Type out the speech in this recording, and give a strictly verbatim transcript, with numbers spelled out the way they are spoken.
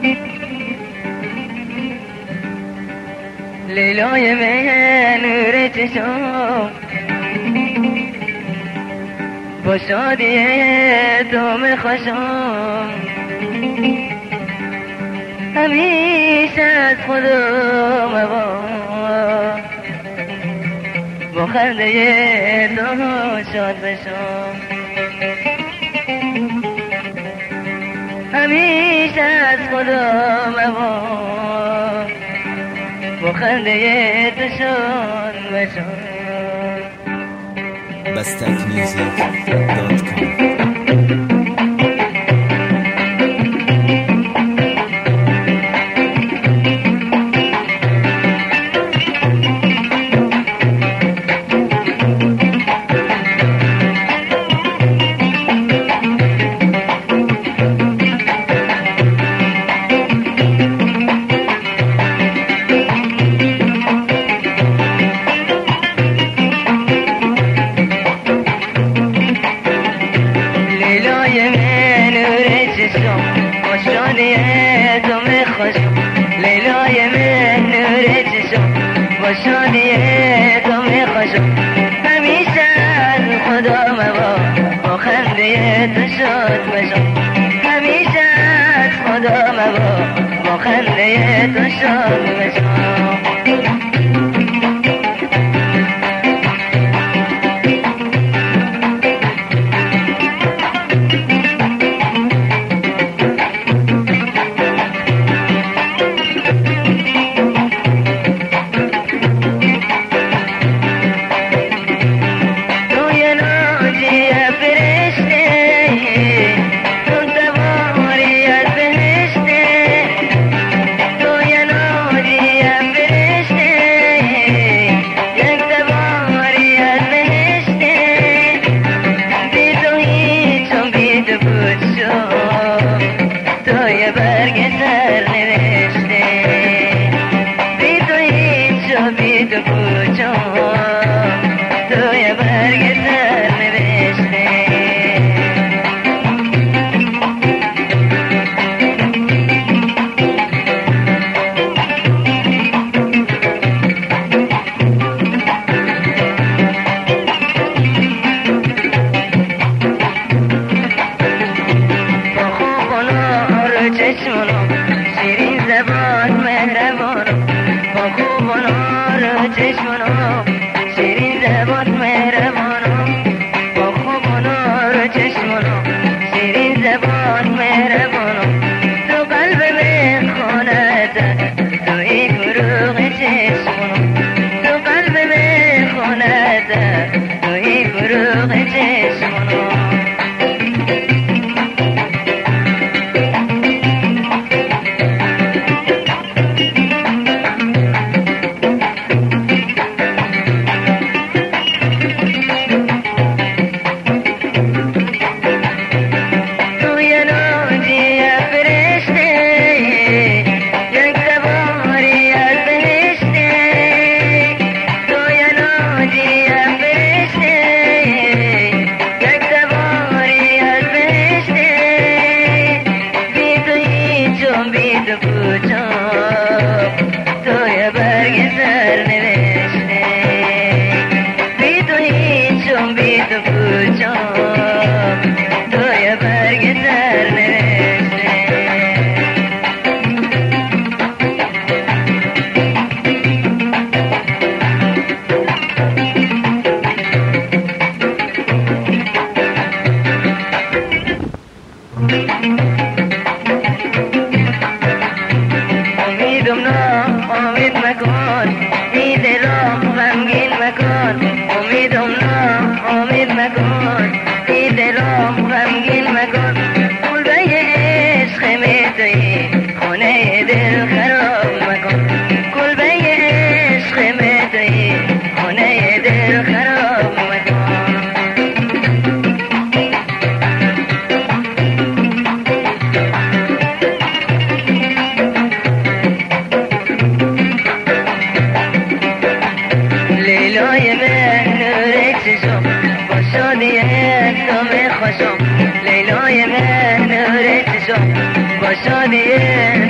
لیلای من نور چشم با شادی تو می خوشم، همیشه از خودم با خنده تو شاد بشم، همیشه از خودم با خنده تو شاد بشم. بستک میوزیک دات کام تو می خوشم، لیلای من نور چشم با شادی تو می خوشم، همیشه از خدا مبا با خنده تو شاد بشم، همیشه از خدا مبا با خنده تو شاد بشم. شیرین زبان مهربانم با خوبان آر چشمانم، شیرین زبان مهربانم با خوبان آر چشمانم، شیرین زبان مهربانم تو قلب من خانه تو ای فروغ چشمانم، تو قلب من خانه تو ای فروغ چشمانم. امید مکن ای دلم غمگین مکن، امیدم نه امید مکن ای دلم غمگین مکن، کلبه عشق میتویی خونه دل خراب مکن، کلبه عشق میتویی خونه دل خراب مکن. لیلای من نور چشم با شادی تو می خوشم، لیلای من نور چشم با شادی